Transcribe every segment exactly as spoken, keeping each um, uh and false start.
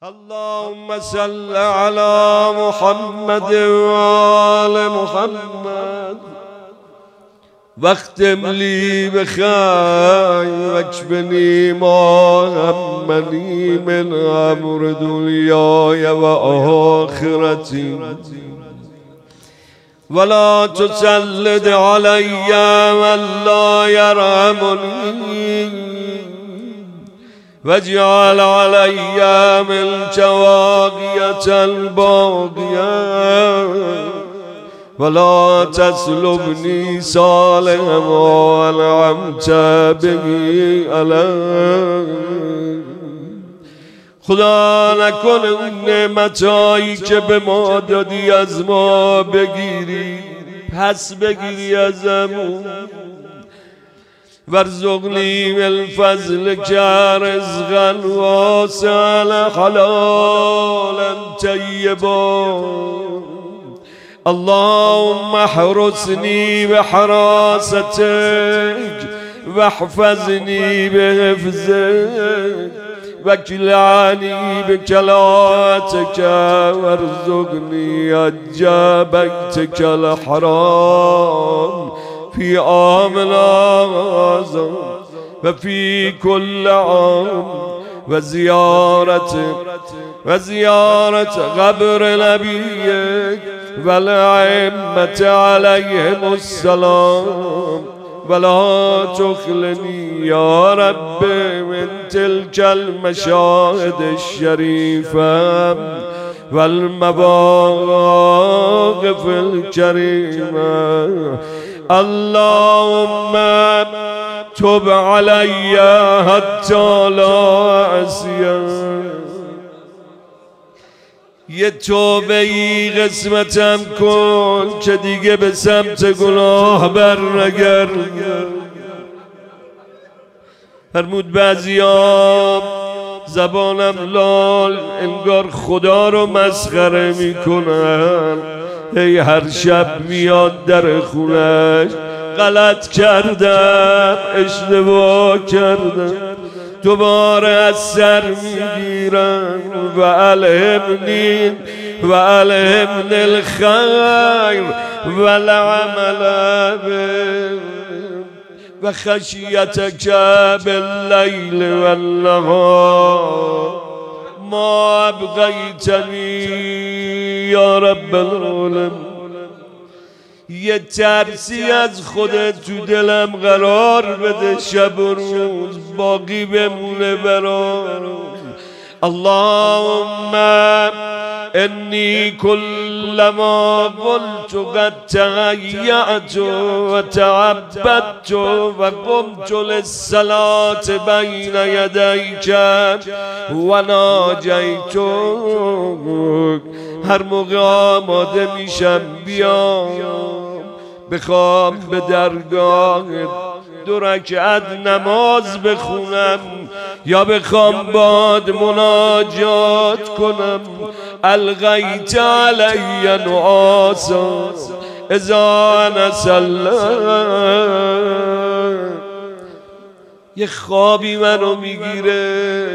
اللهم صل على محمد وآل محمد واختم لي بخير واكفني ما همني من أمر دنياي وآخرتي ولا تسلط علي من لا يرحمني واجعل علي ملك واقية الباقية ولا تسلبني صالح ما أنعمت به علي. خدا نکنه اون نعمتایی که به ما دادی از ما بگیری پس بگیری ازمون. وارزقني من فضلك رزقا واسعا حلالا طيبا. اللهم احرسني بحراستك واحفظني بحفظك واكلعني بكلاتك وارزقني حج بيتك الحرام في عام الأعظم وفي كل عام وزيارة وزيارة قبر نبيك والأئمة عليهم السلام. ولا تخلني يا رب من تلك المشاهد الشريفة والمواقف الكريمة. اللهم تب علي حتى لا أعصي. یه توبه ای قسمتم کن که دیگه به سمت گناه بر نگردم. فرمود بعضی‌ها زبانم لال انگار خدا رو مسخره میکنن. ای هر شب میاد در خونش غلط کردم اشتباه کردم دوباره از سر میگیرم. و الهمنی و الهمنی الخیر و العمل و خشیتک باللیل و النهار ما ابقیتنی یا رب العالمین. یه ترسی از خودت تو دلم قرار بده شب و روز باقی بمونه برام. اللهم انی کلما قلت قد تهیأت و تعبدت و قمت للصلاة بین یدیک و ناجیتک. هر موقع آماده میشم بیام بخوام به درگاه دو رکعت نماز بخونم یا بخوام باد مناجات کنم الغیت علی نعاسا اذا نسلم. یه خوابی منو میگیره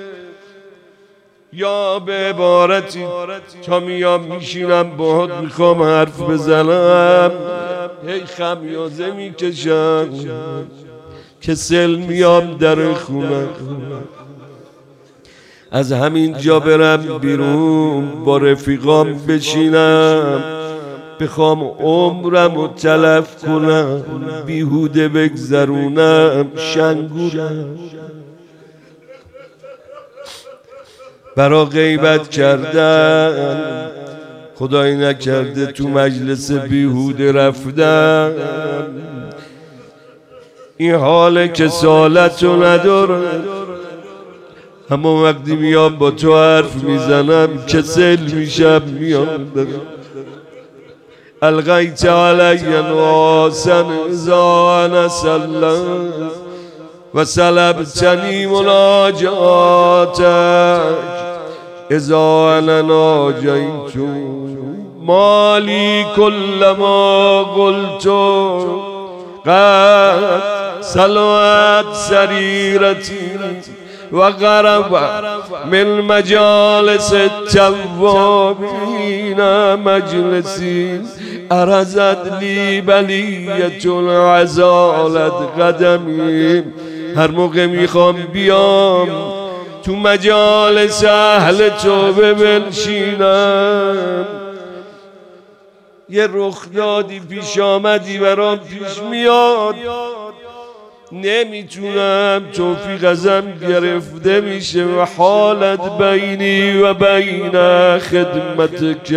یا به عبارتی تا میام میشینم باهات میخوام حرف بزنم هی خمیازه میکشم که سل میام در خونه. از همین جا برم بیرون با رفیقام بشینم بخوام عمرم رو تلف کنم بیهوده بگذرونم شنگورم. برا غیبت کردن خدایی نکرده تو مجلس بیهوده رفتن این حال کسالت رو نداره. اما وقتی میام با تو حرف میزنم کسل میشم میام الغیت علی نعاسا اذا نسلم و سلبتنی مناجاتک اذا انا ناجیت. مالی کل ما قلت قد سلوت سریرتی وقرب من مجالس التوابين مجلسی ارزد لی بلیت العزالت قدمی. هر موقع میخوام بیام تو مجالس اهل توبه بنشینم، یه رخدادی پیش آمدی برام پیش میاد، نمیتونم، توفیق ازم گرفته میشه و حالت بینی و بین خدمتک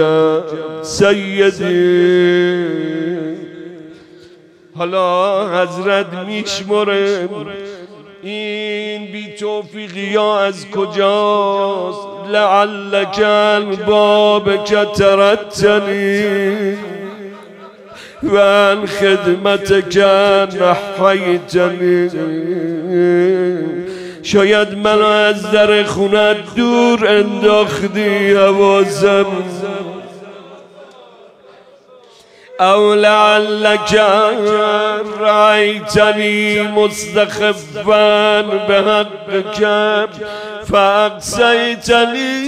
سیدی. حالا حضرت میشمره این بی توفیقی ها از کجاست؟ لعلک البابک ترتنی و ان خدمتک نحیتنی. شاید منو از در خونت دور انداختی حواسم، او لعلک رأیتنی مستخفا بحقک فاقصیتنی.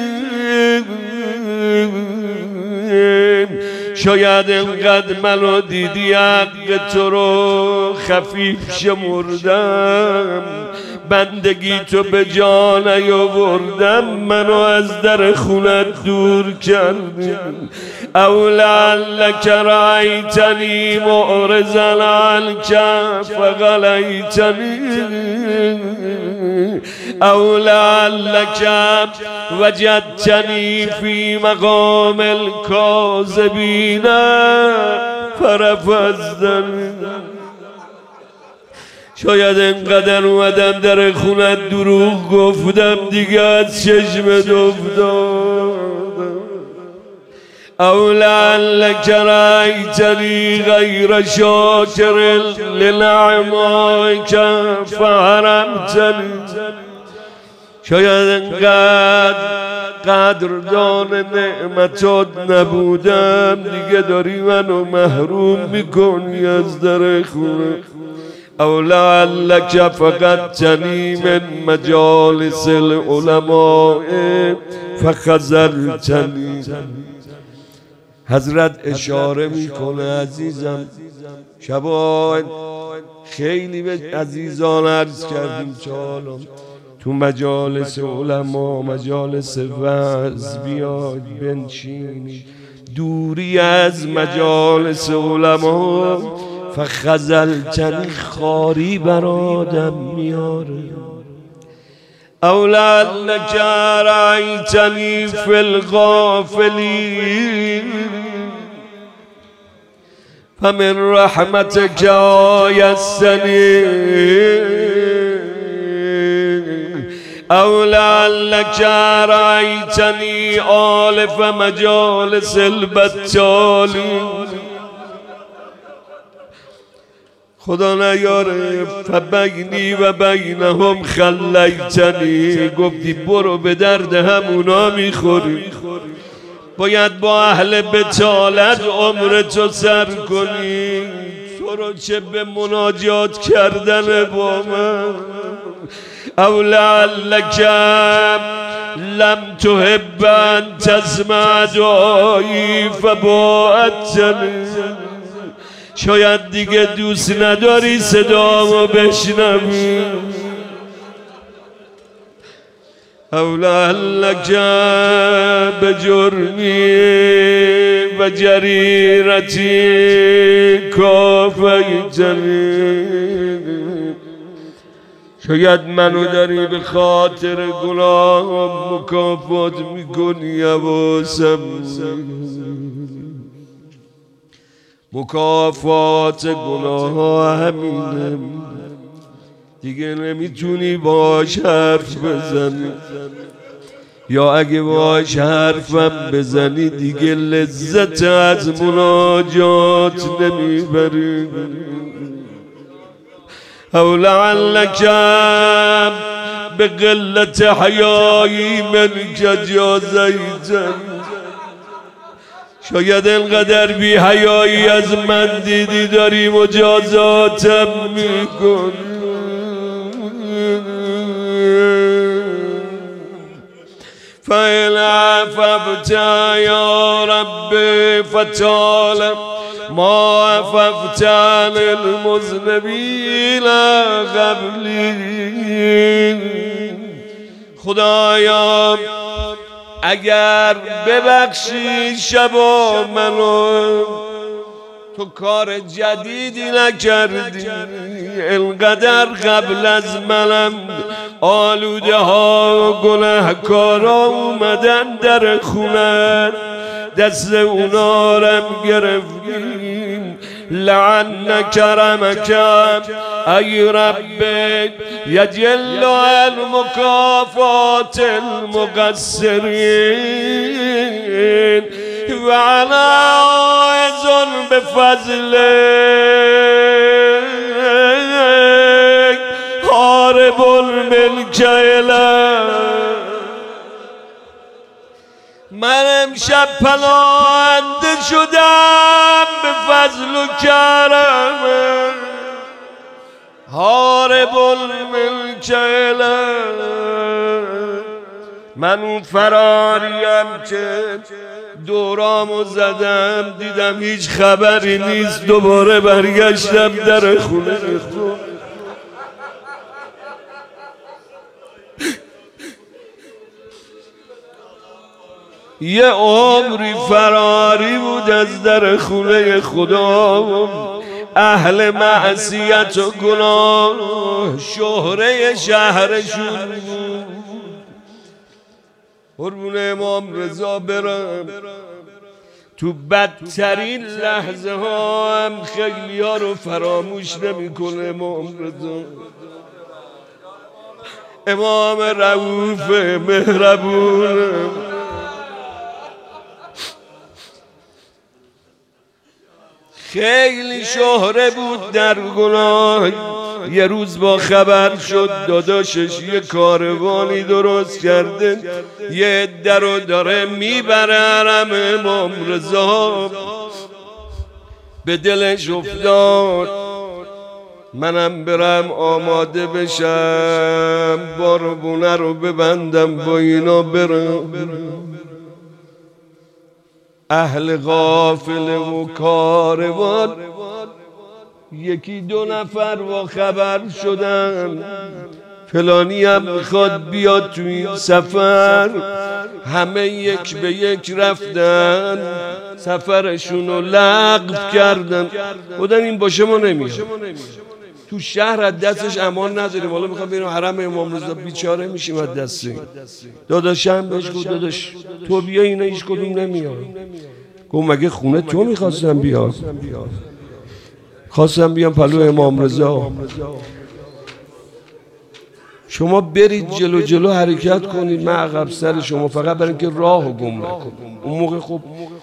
شاید اینقدر منو دیدی حق تو رو خفیف شمردم، بندگی تو به جا نیاوردم، منو از در خونت دور کردی. او لعلک رأیتنی معرضا عنک فغلیتنی، او لعلک وجدتنی فی مقام الکاذبین فرفضتنی. شاید اینقدر اومدم در خونت دروغ گفتم دیگه از چشمت افتادم. او لعلک رأیتنی غیر شاکر لنعمائک فحرمتنی. شاید اینقدر قدردان نعمتات نبودم دیگه داری منو محروم میکنی از در خونه. او لعلک فقدتنی من مجالس العلماء فخذلتنی. حضرت اشاره میکنه عزیزم، شبان خیلی به عزیزان عرض کردیم چالم تو مجالس علما مجالس وعظ بیاد بنشینی، دوری از مجالس علما فخذلتنی خاری بر آدم میاره. او لعلک رأیتنی فی الغافلین فمن رحمتک آیستنی. او لعلک رأیتنی آلف مجالس البتالین. خدا نیاره فبینی و بینهم خلیتنی، گفتی برو به درد همونا میخوری، باید با اهل بتالت عمرتو سر کنی، تو رو چه به مناجات کردن با من. او لعلک لم تحب ان تسمع دعایی فباعدتنی. شاید دیگه دوست نداری صدامو بشنوی. او لعلک بجرمی و جریرتی کافیتنی. شاید منو داری به خاطر گناهم مکافات میکنی حواسم، مکافات گناه ها همینه، دیگه نمیتونی باش حرف بزنی، یا اگه باش حرفم بزنی دیگه لذت از مناجات نمیبری. او لعلک به قلت حیایی منک جازیتنی. شاید اینقدر بی حیایی از من دیدی داری مجازاتم میکنی. فإن عففت يا ربي فتعالى ما عففت عن المذنبین قبلی. خدایا اگر ببخشی شبا منو، تو کار جدیدی نکردی، اینقدر قبل از منم آلوده ها و گناهکارا اومدن در خونت، دست اونا رم گرفتیم. لعن کرمک ای رب یجل عن مکافات المقصرین و انا عائز بفضلک حارب الملک الیک. من امشب پناهنده شدم به فضل و کرم، حارب الملک الیک. من اون فراریم که دورامو زدم، دیدم هیچ خبری نیست، دوباره برگشتم در خونه خود. یه عمری فراری بود از در خونه خدا، اهل معصیت و گناه شهره شهرشون بود. قربون امام رضا برم، تو بدترین لحظه ها هم خیلی ها رو فراموش نمی کنه امام رضا. امام رؤوف مهربون، خیلی شهره بود در گناه. یه روز با خبر شد داداشش یه کاروانی درست کرده، یه عده رو داره میبره حرم امام رضا. به دلش افتاد منم برم آماده بشم، باربونه رو ببندم با اینا برم. اهل غافل و کاروان یکی دو نفر با خبر شدن فلانی هم میخواد بیاد تو این سفر. همه یک به یک رفتن سفرشون رو لغو کردن، بودن این باشه ما نمیاد، تو شهر از دستش امان نداریم، حالا میخوام بریم حرم امام رضا، بیچاره میشیم از دست این. داداشم بهش گفت داداش تو بیا، اینا هیچ کدوم نمیاد. گفت مگه خونه تو میخواستم بیاد؟ خواستم بیام پلو امام رضا. شما برید جلو جلو حرکت کنید، من عقب سر شما، فقط برای اینکه راهو گم نکنید. اون موقع خب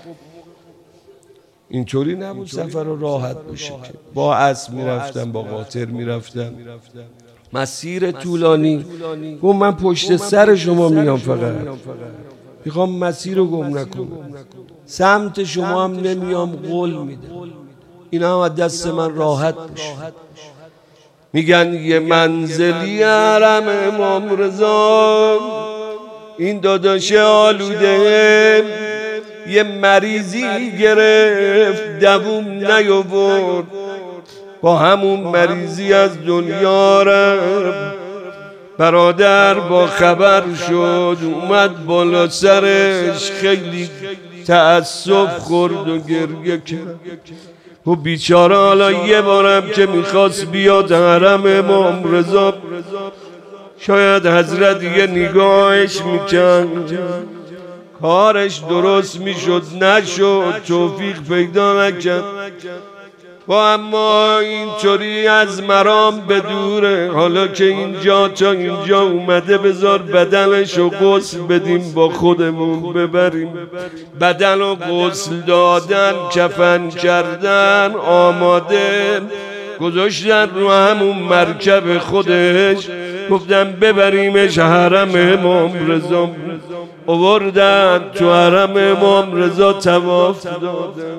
اینطوری نبود سفر رو راحت بشه، با اسب میرفتن، با قاطر میرفتن، مسیر طولانی. گفت من پشت سر شما میام، فقط میخوام مسیر رو گم نکنم، سمت شما هم نمیام، قول میدم اینا هم از دست من راحت بشه. میگن یه منزلی حرم امام رضا، این داداش آلوده یه مریضی گرفت، دووم نیاورد، با همون مریضی از دنیا رفت. برادر با خبر شد، اومد بالا سرش، خیلی تأسف خورد و گریه کرد. و بیچاره حالا یه بارم که میخواست بیاد حرم امام رضا، شاید حضرت یه نگاهش میکرد، کارش درست میشد، نشد، توفیق پیدا نکرد. و اما اینطوری از مرام به دوره، حالا که اینجا تا اینجا اومده بذار بدنش رو غسل بدیم، با خودمون ببریم. بدن رو غسل دادن، کفن کردن، آماده گذاشتن رو همون مرکب خودش، گفتم ببریمش حرم امام رضا. آوردن تو حرم امام رضا، طواف دادن.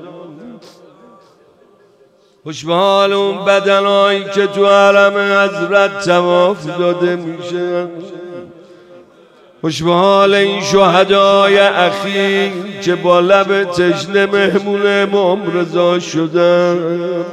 خوش به حال اون بدنایی که تو حرم حضرت طواف داده میشه. خوش به حال این شهدای اخیر که با لب تشنه مهمون امام رضا شدن.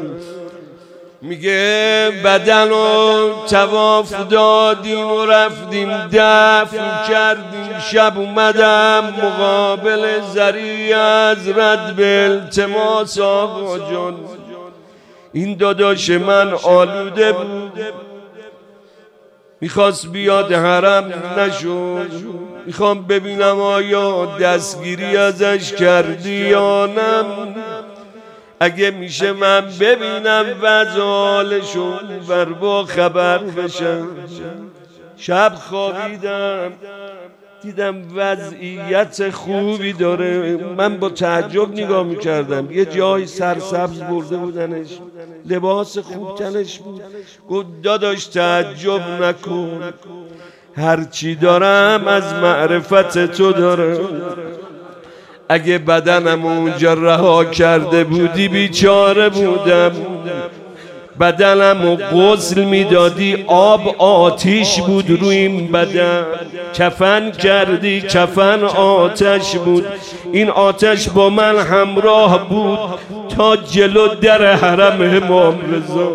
میگه بدن و تواف دادیم و رفتیم دفن کردیم، شب اومدم مقابل ذریع حضرت به التماس آقا جان این داداش من آلوده بود، میخواست بیاد حرم نشد، میخوام ببینم آیا دستگیری ازش کردی یا نه، اگه میشه من ببینم وضع حالشو بر با خبر بشم. شب خوابیدم دیدم وضعیت خوبی داره، من با تعجب نگاه میکردم، یه جای سرسبز برده بودنش، لباس خوب تنش بود. گفت داداش تعجب نکن، هرچی دارم از معرفت تو دارم، اگه بدنم اونجا رها کرده بودی بیچاره بودم، بدنم و غسل میدادی آب آتیش بود روی این بدن، کفن کردی کفن آتش بود، این آتش با من همراه بود تا جلو در حرم امام رضا.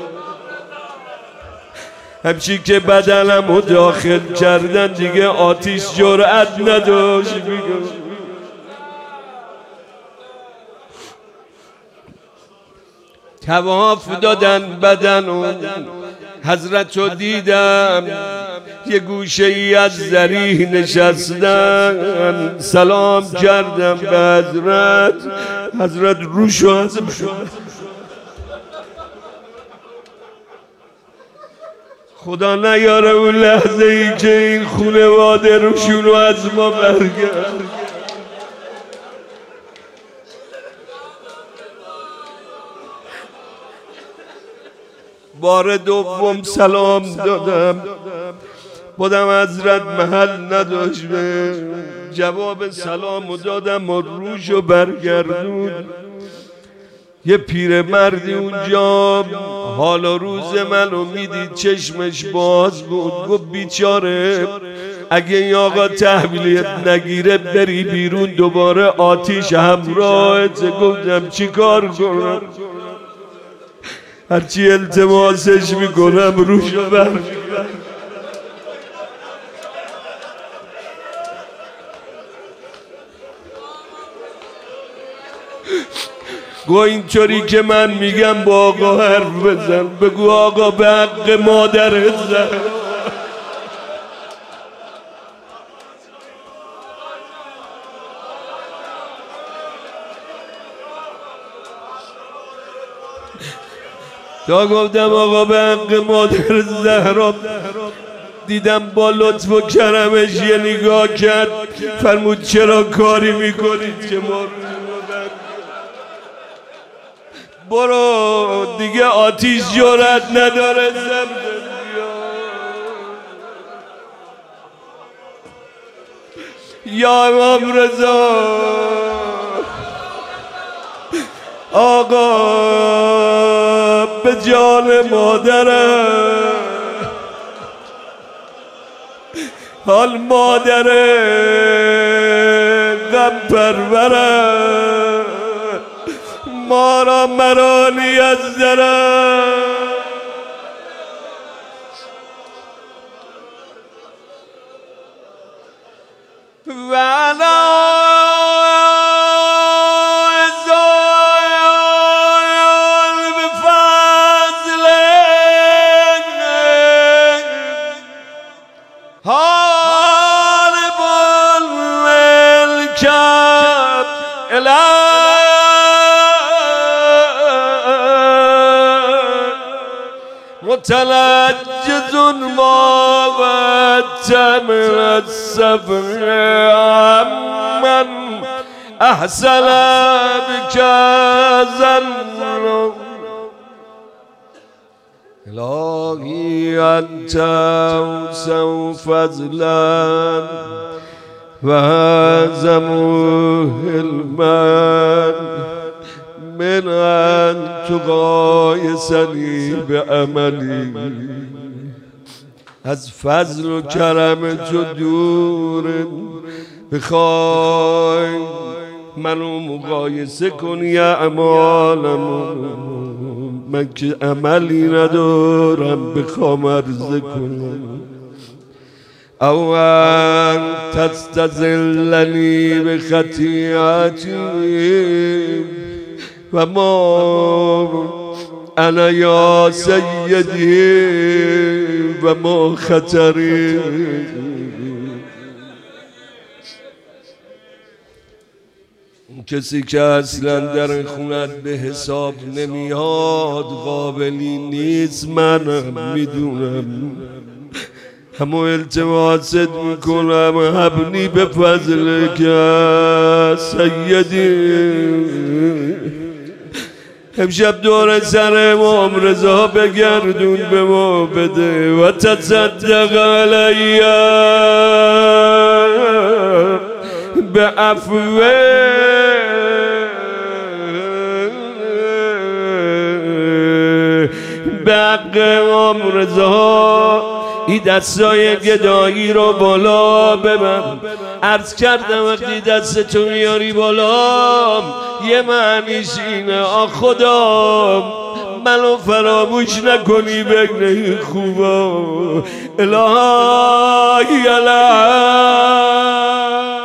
همچی که بدنم رو داخل کردن دیگه آتیش جرأت نداشت بگم. تواف دادن بدن و حضرت رو دیدم یه گوشه ای از ذریح نشستن، سلام کردم به حضرت، حضرت روشو ازم شد، خدا نیاره اون لحظه ای که این خونواده روشونو از ما برگرد. بار دوم سلام دادم، بودم حضرت محل نداشت، به جواب سلامو دادم و روشو برگردون. یه پیر مردی اونجا حال و روز منو میدید، چشمش باز بود، گفت بیچاره اگه این آقا تحویلیت نگیره بری بیرون دوباره آتیش همراهت. گفتم چی کار کنم، هرچی التماسش میکنم روشو بر گو اینطوری که من میگم با آقا حرف بزن، بگو آقا به حق مادرت زن. تا گفتم آقا به حق مادر زهرا، دیدم با لطف و کرمش یه نگاه کرد، فرمود چرا کاری میکنید که ما برو دیگه آتیش جرأت نداره زم. یا امام رضا آقا به جان مادرم، حال مادر غم پرورم، ما را مرانی از درم. ولا متلجز ما وتم السفر عمن احسن بك ظن. الهی انت اوسع فضلا و اعظم حلما من ان تقایسنی بعملی. از فضل و کرم تو دوره، بخوای منو مقایسه کنی اعمالمو، من که عملی ندارم بخوام عرضه کنم. او ان تستذلنی بخطیئتی و ما انا یا سیدی و ما خطری. کسی که اصلا در این خونت به حساب نمیاد قابلی نیست، منم میدونم. همو التماست میکنم حبنی به فضل که سیدی. امشب دور سر امام رضا بگردون به ما بده و تصدق علیه به عفوه به حق امام رضا. این دستای گدایی رو بالا ببر. عرض کردم وقتی دست تو میاری بالا یه معنیش اینه آ خدا منو فراموش نکنی بگنه خوبا. الهی الهی